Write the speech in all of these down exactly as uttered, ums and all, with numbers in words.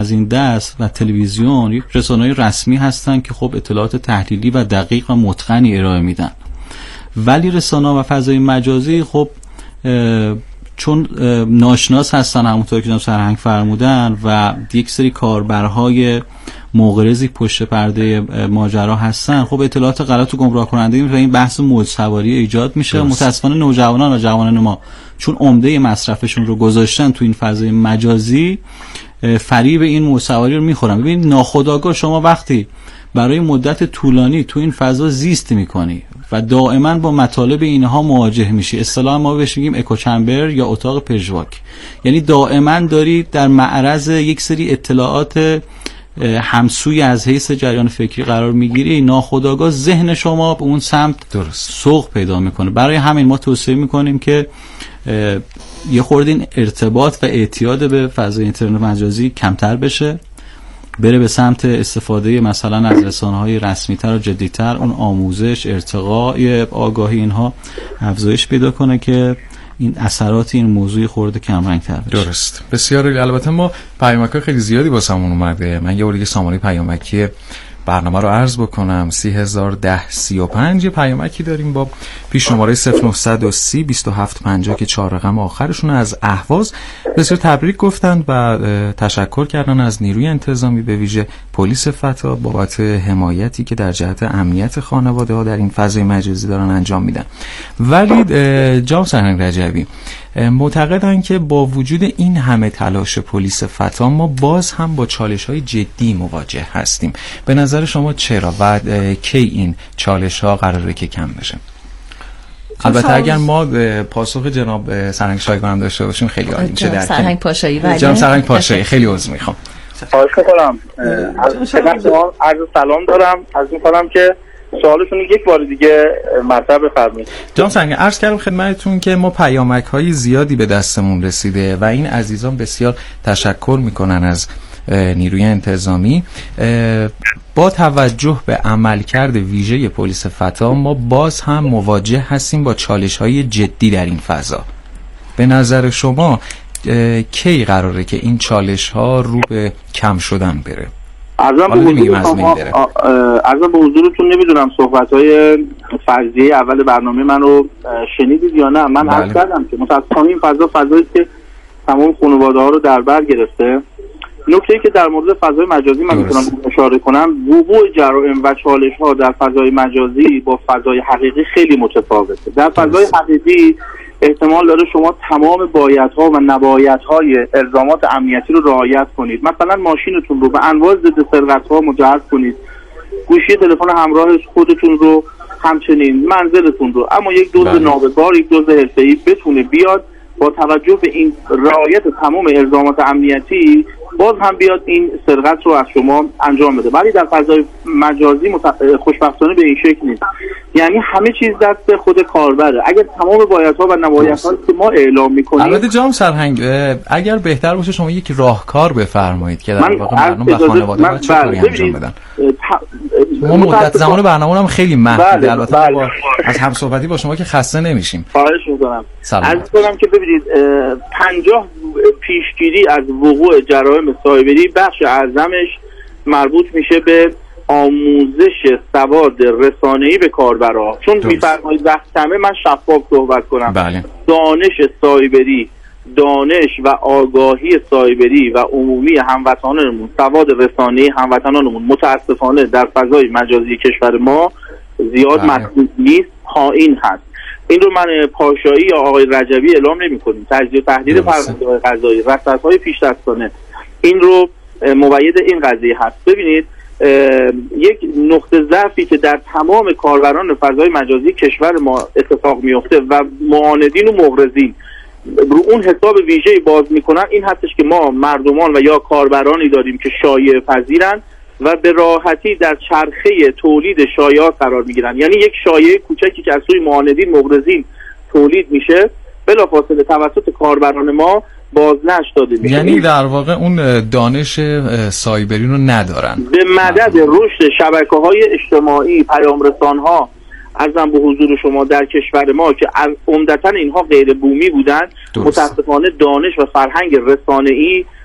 از این دست و تلویزیون یک رسانه‌های رسمی هستن که خب اطلاعات تحلیلی و دقیق و متقنی ارائه میدن، ولی رسانه‌ها و فضای مجازی خب چون ناشناس هستن، همونطور که جناب سرهنگ فرمودن، و یک سری کاربرهای مغرضی پشت پرده ماجرا هستن، خب اطلاعات غلط و گمراه کننده و این بحث موج سواری ایجاد میشه. متاسفانه نوجوانان و جوانان ما چون عمده مصرفشون رو گذاشتن تو این فضای مجازی، فریب این موج سواری رو میخورن. ببین ناخودآگاه شما وقتی برای مدت طولانی تو این فضا زیست میکنی و دائما با مطالب اینها مواجه میشی، اصطلاحا ما بهش میگیم اکوچمبر یا اتاق پژواک، یعنی دائما داری در معرض یک سری اطلاعات همسوی از حیث جریان فکری قرار میگیری، ناخودآگاه ذهن شما به اون سمت درست سوق پیدا میکنه. برای همین ما توصیه میکنیم که یه خورده این ارتباط و اعتیاد به فضای اینترنت مجازی کمتر بشه، بره به سمت استفاده مثلا از رسانه‌های رسمی‌تر و جدی‌تر، اون آموزش، ارتقاء آگاهی اینها افزایش پیدا کنه که این اثرات این موضوع خورده کم رنگ‌تر بشه. درست. بسیار. البته ما پیامک‌های خیلی زیادی واسمون اومده. من یه بار سامانه پیامکی برنامه رو عرض بکنم. سه هزار و ده سی و پنج پیامکی داریم با پیش شماره صفر نه سی بیست و هفت پنجاه که چهار رقم آخرشون از اهواز. بسیار تبریک گفتند و تشکر کردن از نیروی انتظامی به ویژه پلیس فتا بابت حمایتی که در جهت امنیت خانواده ها در این فضای مجازی دارن انجام میدن. ولی جناب سرهنگ رجبی معتقدن که با وجود این همه تلاش پلیس فتا ما باز هم با چالش‌های جدی مواجه هستیم. به نظر شما چرا و کی این چالش‌ها قراره که کم بشه؟ البته اگر ما پاسخ جناب سرهنگ شایگان هم داشته باشیم خیلی عالی میشه. در سرهنگ پاشایی ولی جناب سرهنگ پاشایی خیلی عذر میخوام. خواهش می‌کنم. از شما عرض سلام دارم. از می‌کنم که سوالشون یک بار دیگه مطرح بفرمایید. جناب سرهنگ عرض کردم خدمتتون که ما پیامک‌های زیادی به دستمون رسیده و این عزیزان بسیار تشکر میکنن از نیروی انتظامی. با توجه به عملکرد ویژه پلیس فتا ما باز هم مواجه هستیم با چالش‌های جدی در این فضا. به نظر شما کی قراره که این چالش‌ها رو به کم شدن بره؟ ارزم به حضورتون ارزم به حضورتون نمیدونم صحبت‌های فرضیه اول برنامه من رو شنیدید یا نه. من عرض کردم که متأسفانه این فضا فضایی که تمام خانواده‌ها رو در بر گرفته. نکته‌ای که در مورد فضای مجازی من میتونم اشاره کنم، وقوع جرائم و چالش‌ها در فضای مجازی با فضای حقیقی خیلی متفاوته. در فضای حقیقی احتمال داره شما تمام بایدها و نبایدهای الزامات امنیتی رو رعایت کنید. مثلا ماشینتون رو به انواع ضد سرقت‌ها مجهز کنید، گوشی تلفن همراه خودتون رو همچنین، منزلتون رو. اما یک دزد نابکار، یک دزد حرفه‌ای بتونه بیاد با توجه به این رعایت تمام الزامات امنیتی باز هم بیاد این سرقت رو از شما انجام بده. ولی در فضای مجازی مت... خوشبختانه به این شکل نیست. یعنی همه چیز دست خود کاربره. اگر تمام بایدها و نبایدها که ما اعلام میکنیم، البته جناب سرهنگ اگر بهتر باشه شما یک راهکار بفرمایید که در واقع مردم و خانواده باید چه کاری انجام بدن. ما مدت زمان برنامه هم خیلی محدوده. البته بله. با از همصحبتی با شما که خسته نمیشیم. خواهش می‌کنم. عرض کنم که ببینید پنجاه پیشگیری از وقوع جرائم سایبری بخش اعظمش مربوط میشه به آموزش سواد رسانه‌ای به کاربرا. چون می‌فرمایید وقت کمه من شفاف صحبت کنم. بله. دانش سایبری، دانش و آگاهی سایبری و عمومی هموطنانمون، سواد رسانه‌ای هموطنانمون متاسفانه در فضای مجازی کشور ما زیاد مطلوب نیست، پایین هست. این رو من پاشایی یا آقای رجبی اعلام نمی‌کنیم. تجزیه و تحلیل فرمانده‌های قضایی، رصدهای پیش‌دستانه این رو مؤید این قضیه هست. ببینید یک نقطه ضعفی که در تمام کاربران فضای مجازی کشور ما اتفاق میفته و معاندین و مغرضین رو اون حساب ویژه‌ای باز میکنن این هستش که ما مردمان و یا کاربرانی داریم که شایعه پذیرن و به راحتی در چرخه تولید شایعات قرار میگیرن. یعنی یک شایعه کوچکی که از سوی معاندین مغرضین تولید میشه بلافاصله توسط کاربران ما بازنشر داده میشه. یعنی در واقع اون دانش سایبری رو ندارن. به مدد رشد شبکه‌های اجتماعی، پیام‌رسان‌ها عرضم به حضور شما در کشور ما که عمدتاً اینها غیر بومی بودن، متاسفانه دانش و فرهنگ رسانه‌ای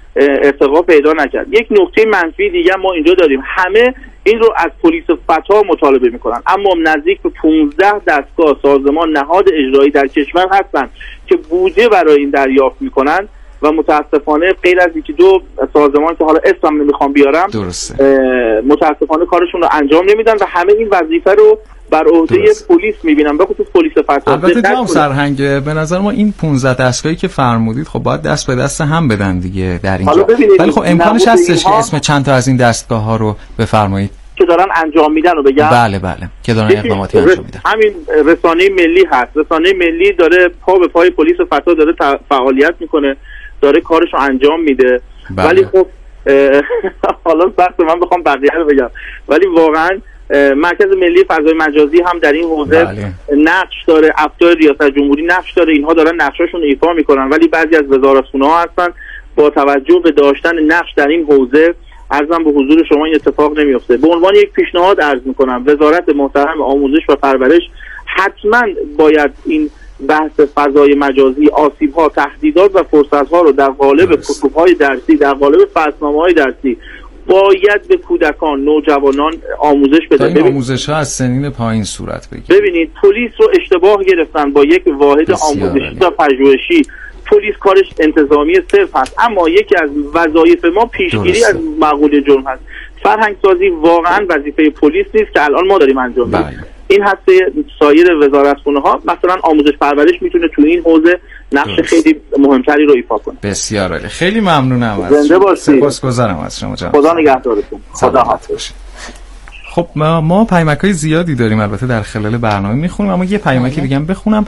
ارتقا پیدا نکرد. یک نکته منفی دیگه ما اینجا داریم، همه این رو از پلیس فتا مطالبه میکنن، اما نزدیک به پانزده دستگاه سازمان نهاد اجرایی در کشور هستن که بودجه برای این دریافت میکنن و متاسفانه غیر از یکی دو سازمان که حالا اسم نمیخوام بیارم متاسفانه کارشون رو انجام نمیدن و همه این وظیفه رو بر عهده پلیس میبینم، به خصوص پلیس فتا. البته جناب سرهنگ به نظر ما این پانزده دستگاهی که فرمودید خب باید دست به دست هم بدن دیگه در اینجا، ولی خب امکانش هستش که اسم چند تا از این دستگاه ها رو بفرمایید که دارن انجام میدن رو بگم؟ بله بله که دارن اقداماتی انجام میدن. همین رسانه ملی هست، رسانه ملی داره پا به پای پلیس فتا داره فعالیت میکنه، داره کارش رو انجام میده. بله. ولی خب حالا سخت من بخوام بقیه رو بگم، ولی واقعا مرکز ملی فضای مجازی هم در این حوزه بله. نقش داره، افسر ریاست جمهوری نقش داره، اینها دارن نقشاشون ایفا میکنن، ولی بعضی از وزارتخونه ها هستن با توجه به داشتن نقش در این حوزه عرضم به حضور شما این اتفاق نمیفته. به عنوان یک پیشنهاد عرض میکنم وزارت محترم آموزش و پرورش حتما باید این بحث فضای مجازی، آسیب‌ها، تهدیدات و فرصت‌ها رو در قالب کتب‌های درسی، در قالب فصلنامه‌های درسی باید به کودکان، نوجوانان آموزش بده. این آموزش‌ها از سنین پایین صورت بگیره. ببینید پلیس رو اشتباه گرفتن با یک واحد آموزشی و پژوهشی. پلیس کارش انتظامی صرف هست، اما یکی از وظایف ما پیشگیری از مقوله جرم هست. فرهنگ سازی واقعا وظیفه پلیس نیست که الان ما داریم انجام میدیم. این هسته سایر وزارتخونه ها، مثلا آموزش پرورش میتونه تو این حوزه نقش خیلی مهمتری رو ایفا کنه. بسیار عالی، خیلی ممنونم از زنده باشید. سپاسگزارم از شما جناب. خدا نگهدارتون. خدا حافظ. خب ما, ما پیامک‌های زیادی داریم البته در خلال برنامه میخونیم، اما یه پیامک دیگه هم بخونم.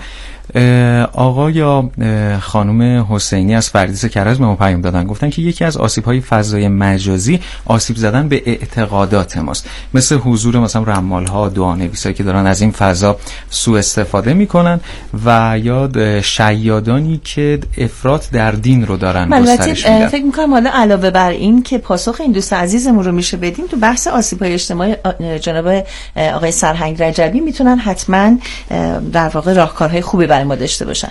آقا یا خانم حسینی از فردیس کرج به ما پیام دادن، گفتن که یکی از آسیب‌های فضای مجازی آسیب زدن به اعتقادات ماست، مثل حضور مثلا رمال‌ها، دعانویسایی که دارن از این فضا سوء استفاده میکنن و یا شیادانی که افراط در دین رو دارن گسترش میدن. فکر میکنم حالا علاوه بر این که پاسخ این دوست عزیزمون رو میشه بدیم، تو بحث آسیب‌های اجتماعی جناب آقای سرهنگ رجبی میتونن حتما در واقع راهکارهای خوبی برای ما داشته باشن.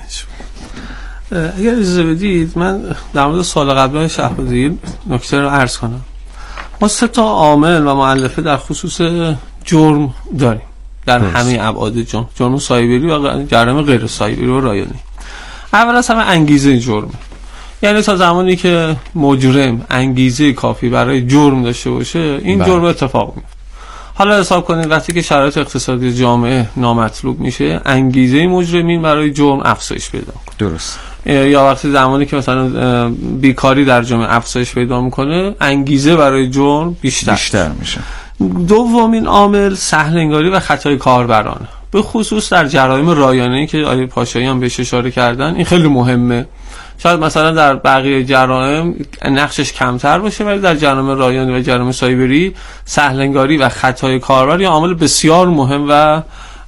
اگر اجازه بدید من در مورد سال قبل شهبازی نکته رو عرض کنم. ما سه تا عامل و مؤلفه در خصوص جرم داریم در بس. همه ابعاد جرم، جرم سایبری و جرم غیر سایبری و رایانه‌ای. اول از همه انگیزه جرم، یعنی تا زمانی که مجرم انگیزه کافی برای جرم داشته باشه این بله. جرم اتفاق میفته. حالا حساب کنید وقتی که شرایط اقتصادی جامعه نامطلوب میشه انگیزه مجرمین برای جرم افزایش پیدا میکنه. درست. یا وقتی زمانی که مثلا بیکاری در جامعه افزایش پیدا میکنه انگیزه برای جرم بیشتر بیشتر میشه. دومین عامل سهل‌انگاری و خطای کاربرانه، به خصوص در جرایم رایانه‌ای که آقای پاشایی هم بهش اشاره کردن. این خیلی مهمه. شاید مثلا در بقیه جرایم نقشش کمتر باشه، ولی در جرایم رایانه‌ای و جرایم سایبری سهل‌انگاری و خطای کاربر یه عامل بسیار مهم و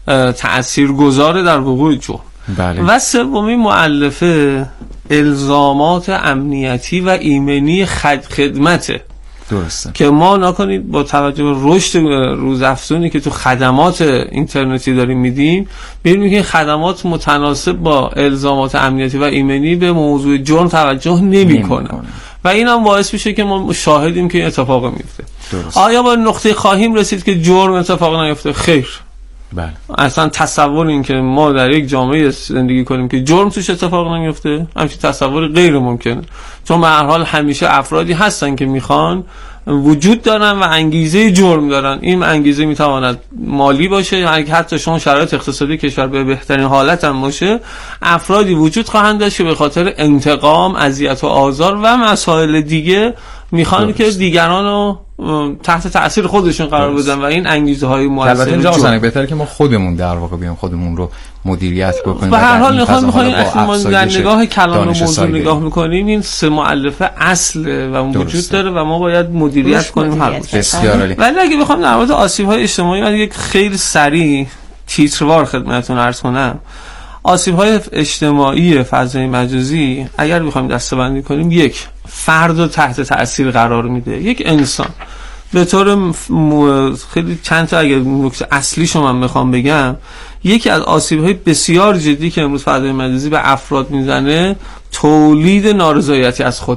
تاثیرگذار در وقوع جرم. بله. و سومین مؤلفه الزامات امنیتی و ایمنی خدمته. درسته. که ما نکنید با توجه به رشد روزافزونی که تو خدمات اینترنتی داریم میدیم، ببینیم که خدمات متناسب با الزامات امنیتی و ایمنی به موضوع جرم توجه نمی‌کنه و این هم باعث میشه که ما شاهدیم که این اتفاق میفته. آیا با نقطه خواهیم رسید که جرم اتفاق نیفته؟ خیر. بله. اصلا تصور این که ما در یک جامعه زندگی کنیم که جرم توش اتفاق نمیفته همچین تصور غیر ممکنه، چون به هر حال همیشه افرادی هستن که میخوان وجود دارن و انگیزه جرم دارن. این انگیزه میتواند مالی باشه، حتی شما شرایط اقتصادی کشور به بهترین حالت هم باشه، افرادی وجود خواهند داشت که به خاطر انتقام، اذیت و آزار و مسائل دیگه میخوان که دیگران رو تحت تأثیر خودشون قرار بدن و این انگیزه های مؤثر. البته اینجا مثلا بهتره که ما خودمون در واقع بیام خودمون رو مدیریت بکنیم. به هر حال میخوام میخوایم ما در نگاه کلان موضوع نگاه میکنیم این سه مؤلفه اصل و وجود داره و ما باید مدیریت کنیم هر روز. بسیار عالی. ولی اگه بخوام در مورد آسیب‌های اجتماعی من یک خیلی سریع تیتروار خدمتتون عرض کنم. آسیب‌های اجتماعی فضای مجازی اگر بخوایم دسته‌بندی کنیم، یک، فرد رو تحت تأثیر قرار میده. یک انسان به طور م... خیلی چند تا اگر نکته اصلی شما من بخوام بگم، یکی از آسیب‌های بسیار جدی که امروز فضای مجازی به افراد میزنه تولید نارضایتی از خوده.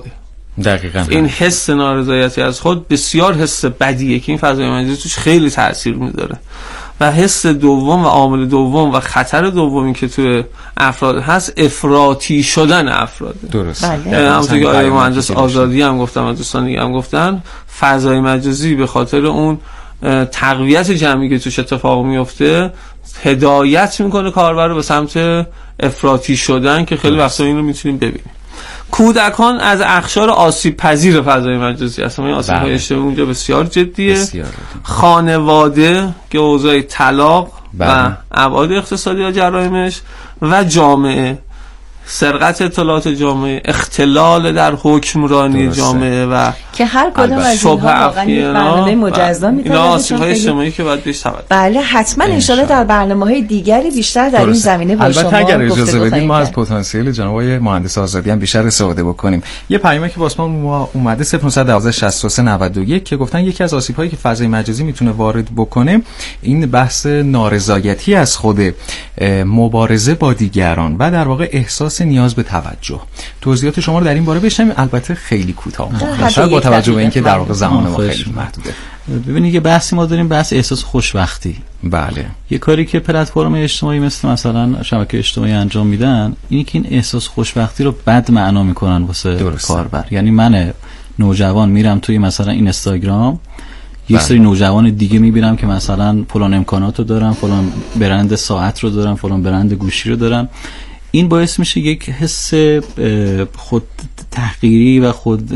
دقیقاً این حس نارضایتی از خود بسیار حس بدیه که این فضای مجازی توش خیلی تاثیر میذاره. و حس دوم و عامل دوم و خطر دومی که توی افراد هست افراطی شدن افراد. درست. بله. همونطور که آقای مهندس آزادی هم گفتم و دوستان دیگه هم گفتن، فضای مجازی به خاطر اون تقویت جمعی که توش اتفاق میفته هدایت میکنه کاربر رو به سمت افراطی شدن که خیلی وقتا این رو میتونیم ببینیم. کودکان از اقشار آسیب پذیر فضای مجازی هستن. این آسیب های اجتماعی اونجا بسیار جدیه. بسیار. خانواده که اوضاع طلاق بله. و ابعاد اقتصادی و جرایمش و جامعه، سرقت اطلاعات جامعه، اختلال در حکمرانی درسته. جامعه و که هر کدام از اینها واقعا یک برنامه مجزا میتونه اینا آسیب‌های اجتماعی که باید بهش توجه. بله حتما ان شاءالله در برنامه‌های دیگری بیشتر در این زمینه با شما البته اگر اجازه بدید ما از پتانسیل جناب آقای مهندس آزادی هم بیشتر استفاده بکنیم. یه پیامی که واسه ما اومده صفر نه یک یک شش سه نه یک که گفتن یکی از آسیب‌هایی که فضای مجازی میتونه وارد بکنه این بحث نارضایتی از خود مبارزه با دیگران و در واقع احساس نیاز به توجه. توضیحات شما رو در این باره بشنویم، البته خیلی کوتاه مختصر با توجه به اینکه در واقع زمان ما خیلی محدوده. ببینید یه بحثی ما داریم، بحث احساس خوشبختی. بله. یه کاری که پلتفرم اجتماعی مثل مثلا شبکه اجتماعی انجام میدن اینی که این احساس خوشبختی رو بد معنا میکنن واسه کاربر. یعنی من نوجوان میرم توی مثلا اینستاگرام یه سری نوجوان دیگه میبینم که مثلا فلان امکاناتو دارن، فلان برند ساعت رو دارن، فلان برند گوشی رو دارن. این باعث میشه یک حس خود تحقیری و خود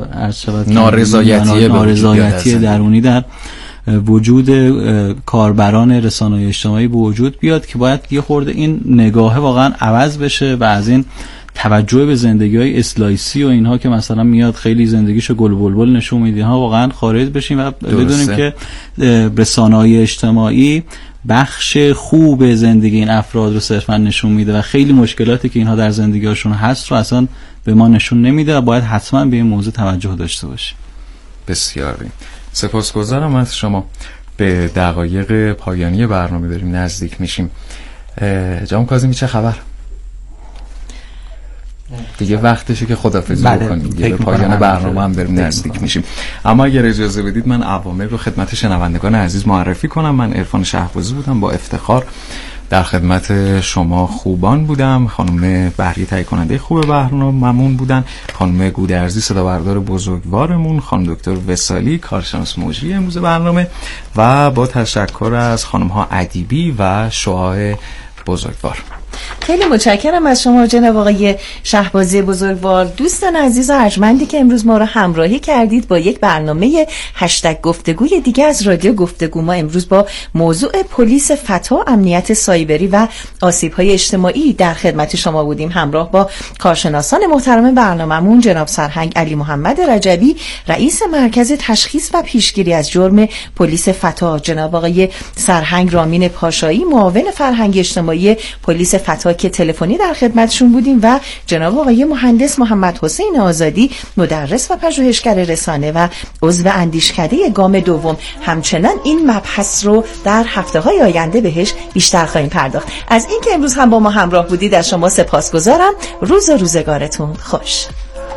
نارضایتی نارضایتی درونی در وجود کاربران رسانه‌های اجتماعی به وجود بیاد که باید یه خورده این نگاه واقعا عوض بشه و از این توجه به زندگی‌های اسلایسی و اینها که مثلا میاد خیلی زندگیشو گل بلبل نشون میده ها واقعا خارج بشیم و بدونیم که رسانه‌های اجتماعی بخش خوب زندگی این افراد رو صرفا نشون میده و خیلی مشکلاتی که اینها در زندگیشون هست رو اصلا به ما نشون نمیده و باید حتما به این موضوع توجه داشته باشیم. بسیار سپاسگزارم از شما. به دقایق پایانی برنامه داریم نزدیک میشیم. جناب کاظمی چه خبر؟ دیگه وقتشه که خدافظی بکنیم. دیگه به پایان برنامه هم داریم نزدیک میشیم. اما اگر اجازه بدید من عوامل رو خدمت شنوندگان عزیز معرفی کنم. من عرفان شهبازی بودم، با افتخار در خدمت شما خوبان بودم. خانم بهریه تهیه کننده خوب برنامه‌مون بودن، خانم گودرزی صدا بردار بزرگوارمون، خانم دکتر وصالی کارشناس مجری امروز برنامه و با تشکر از خانم ها ادیبی و شعاع بزرگوار. خیلی متشکرم از شما جناب آقای شهبازی بزرگوار. دوستان عزیز و ارجمندی که امروز ما را همراهی کردید با یک برنامه هشتگ گفتگوی دیگه از رادیو گفتگو. ما امروز با موضوع پلیس فتا، امنیت سایبری و آسیب‌های اجتماعی در خدمت شما بودیم، همراه با کارشناسان محترم برنامه‌مون جناب سرهنگ علی محمد رجبی، رئیس مرکز تشخیص و پیشگیری از جرم پلیس فتا، جناب آقای سرهنگ رامین پاشایی، معاون فرهنگ اجتماعی پلیس فتا که تلفنی در خدمتشون بودیم، و جناب آقای مهندس محمد حسین آزادی، مدرس و پژوهشگر رسانه و عضو اندیشکده گام دوم. همچنان این مبحث رو در هفته‌های آینده بهش بیشتر خواهیم پرداخت. از اینکه امروز هم با ما همراه بودید از شما سپاسگزارم. روز و روزگارتون خوش.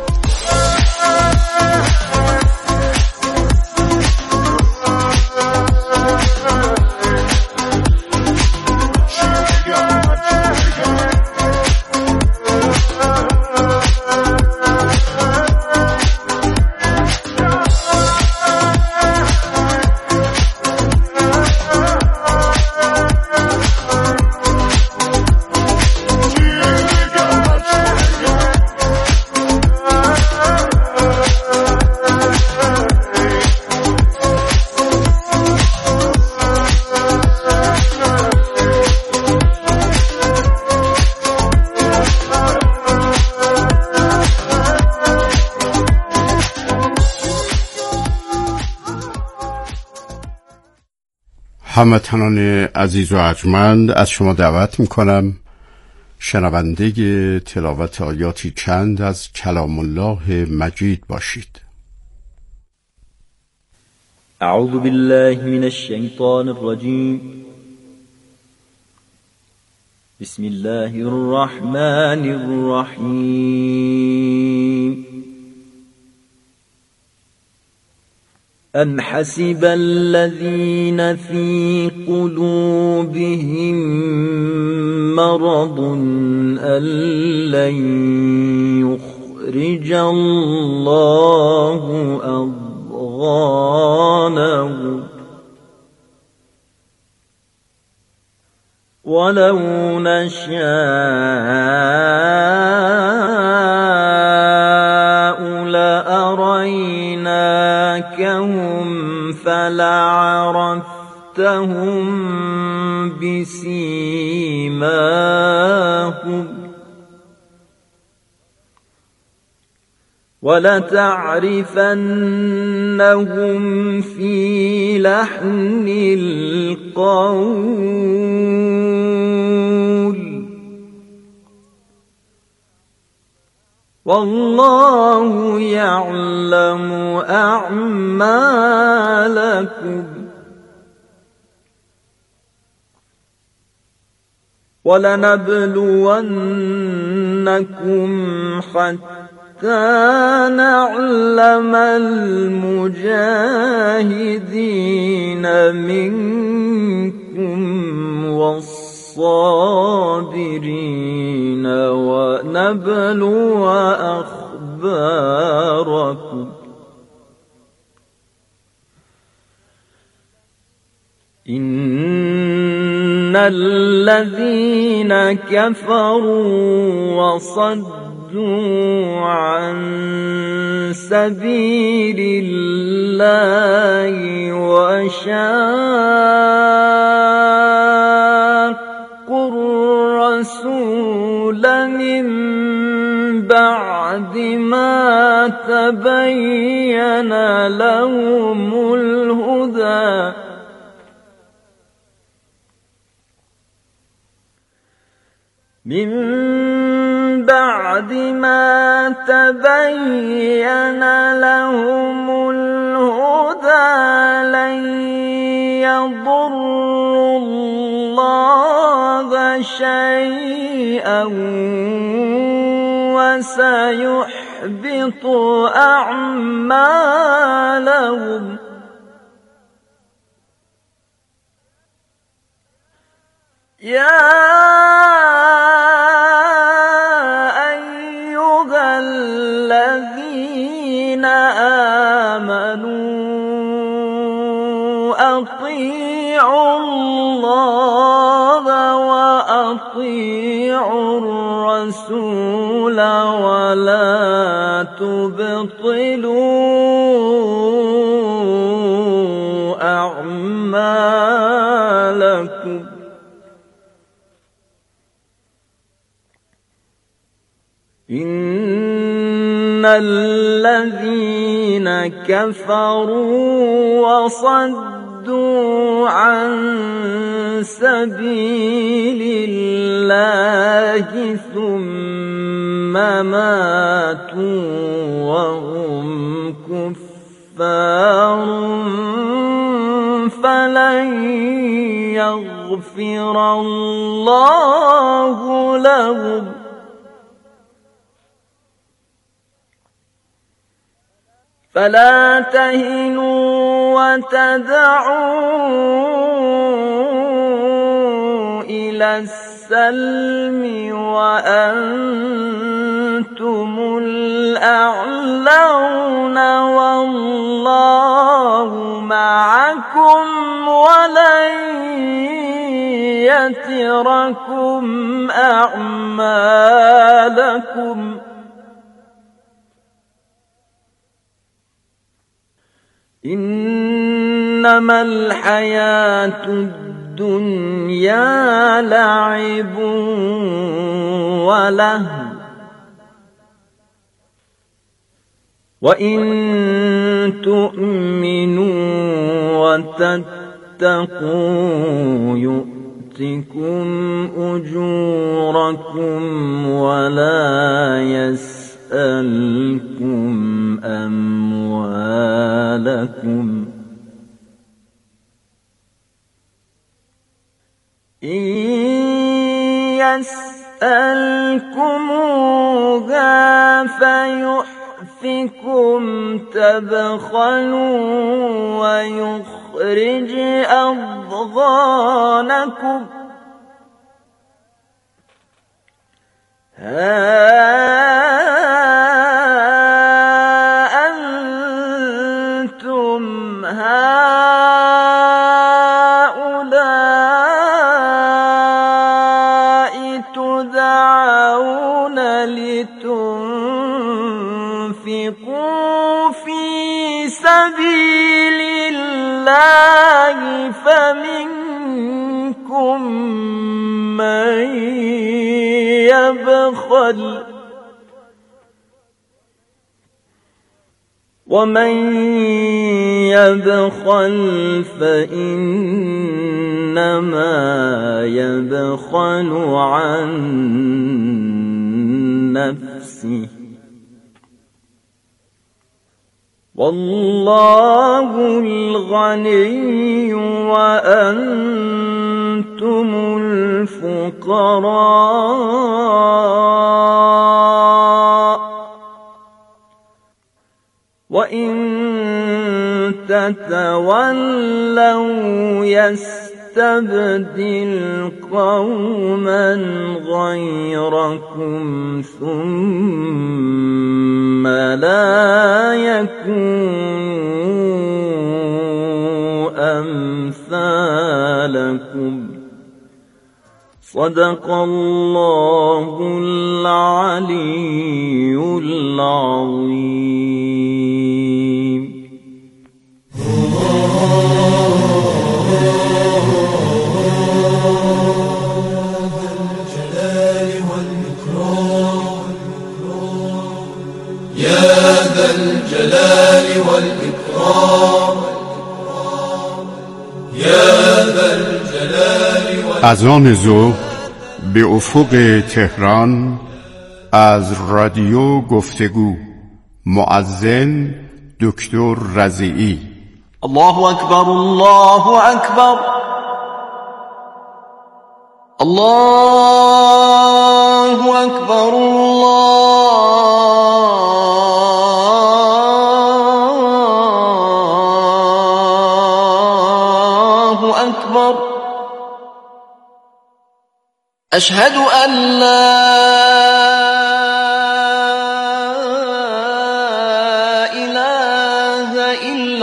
هموطنان عزیز و ارجمند، از شما دعوت میکنم شنونده تلاوت آیاتی چند از کلام الله مجید باشید. اعوذ بالله من الشیطان الرجیم. بسم الله الرحمن الرحیم. أم حسب الذين في قلوبهم مرض أن لن يخرج الله أضغانهم ولو نشاء لأريناكهم فلعرفتهم بسيماهم ولتعرفنهم في لحن القول والله يعلم أعمالكم ولنبلونكم حتى نعلم المجاهدين منكم والصابرين ونبلو أخباركم إن الذين كفروا وصدوا عن سبيل الله وشاقوا الرسول من بعد ما تبين لهم الهدى من بعد ما تبين لهم الهدى لن يضروا الله شيئا وسيحبط أعمالهم يا أطيعوا الله وأطيعوا الرسول ولا تبطلوا أعمالكم إن الذين كفروا وصدوا عن سبيل الله ثم ماتوا وهم كفار فلن يغفر الله لهم فلا تهنوا وتدعوا إلى السلم وأنتم الأعلون والله معكم ولن يتركم أعمالكم إنما الحياة الدنيا لعب ولهو وإن تؤمنوا وتتقوا يؤتكم أجوركم ولا يسألكم أموالكم إن يسألكموها فيحفكم تبخلوا ويخرج أضغانكم ها أنتم هؤلاء تدعون لتنفقوا في سبيل الله فمنكم من يبخل ومن يبخل فإنما يبخل عن نفسه والله الغني وأنتم الفقراء وإن تتولوا يستبدل قوما غيركم ثم لا يكونوا أمثالكم صدق الله العلي العظيم. يا ذا الجلال والإكرام يا ذا الجلال والإكرام. اذان ظهر به افق تهران از رادیو گفتگو. مؤذن دکتر رضیعی. الله أكبر الله أكبر الله أكبر الله أكبر أشهد أن لا إله إلا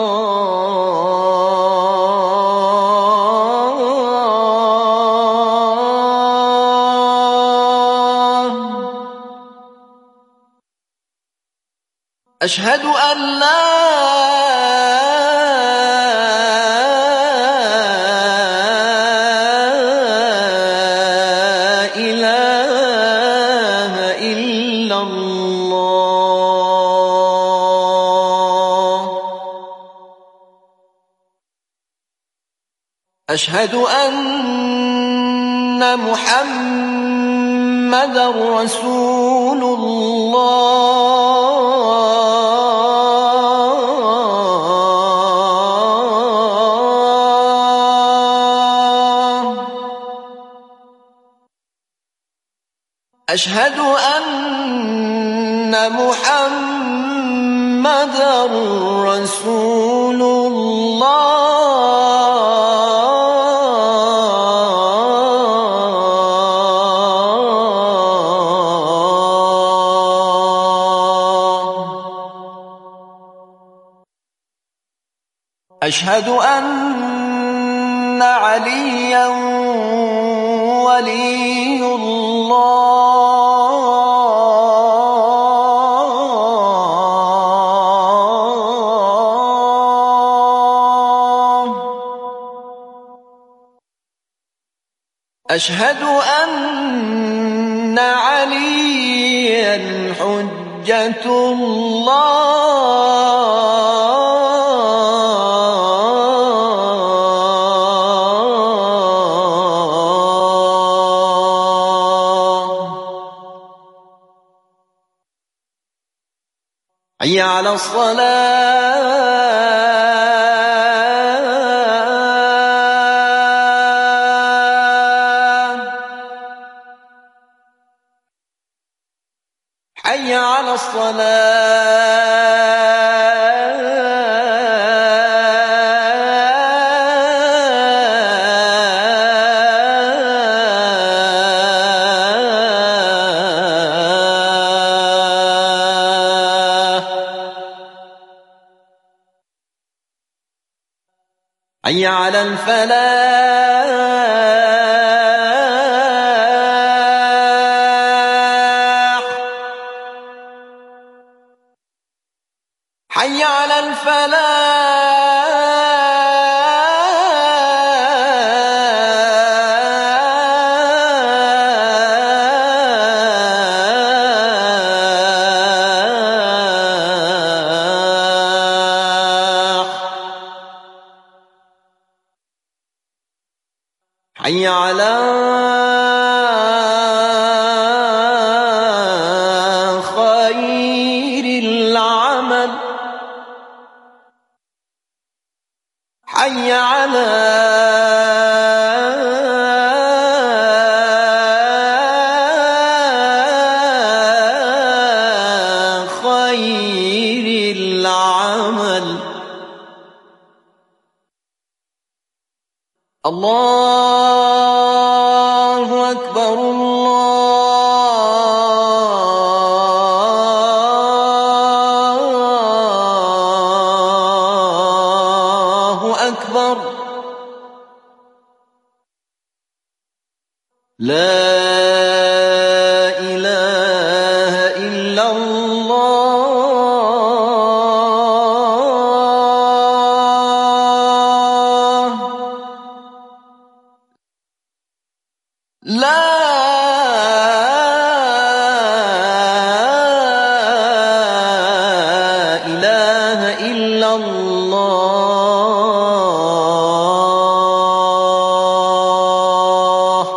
الله أشهد أن لا إله إلا الله أشهد أن محمدا رسول الله أشهد أن محمدا رسول الله أشهد أن عليا ولي الله أشهد أن عليا حجة الله حي على الصلاة حي على الصلاة حي على الفلاح حي على الفلاح حي على خير العمل حي على خير العمل الله أكبر الله أكبر لا إله إلا الله لا إله إلا الله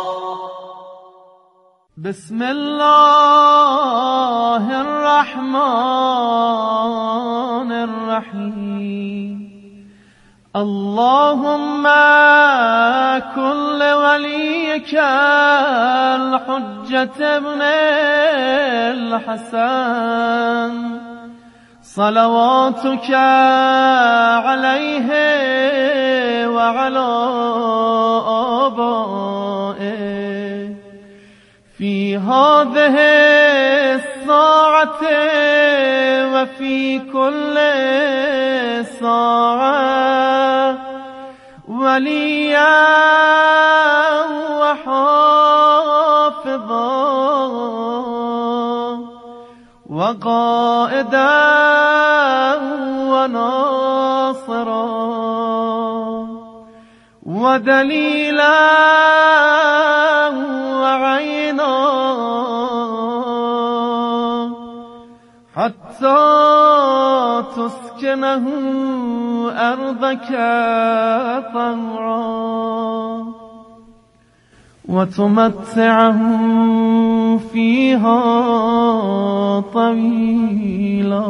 بسم الله الرحمن الرحيم اللهم كن لوليك الحجة ابن الحسن صلواتك عليه وعلى آبائه في هذه الساعة وفي كل ساعة وليا وحافظا وقائدا وناصرا ودليلا وعينا حتى تسكنه أرضك طوعا وتمتعه فيها طويلا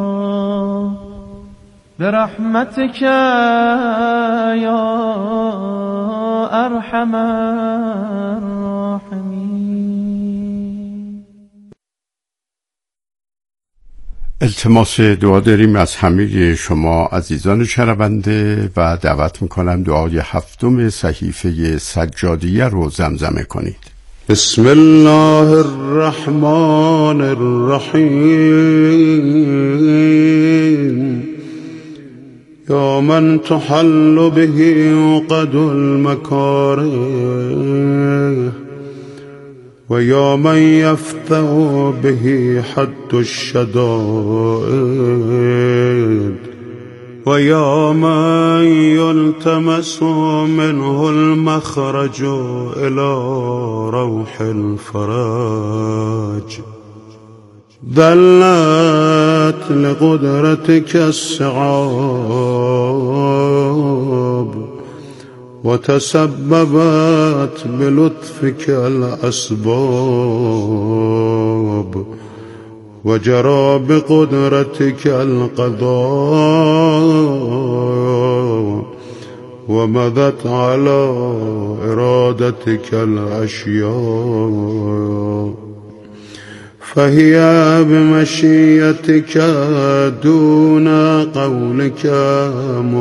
برحمتك يا أرحم الراحمين. التماس دعا داریم از همه شما عزیزان شنونده و دعوت میکنم دعای هفتم صحیفه سجادیه رو زمزمه کنید. بسم الله الرحمن الرحیم یا من تحل به عقد المکاره و یا من یفتح به حد الشدائد و یا من یلتمس منه المخرج الى روح الفرج دلت لقدرتك الصعاب وتسببت بلطفك الأسباب وجرى بقدرتك القضاء ومضت على إرادتك الأشياء فهي بمشيتك دون قولك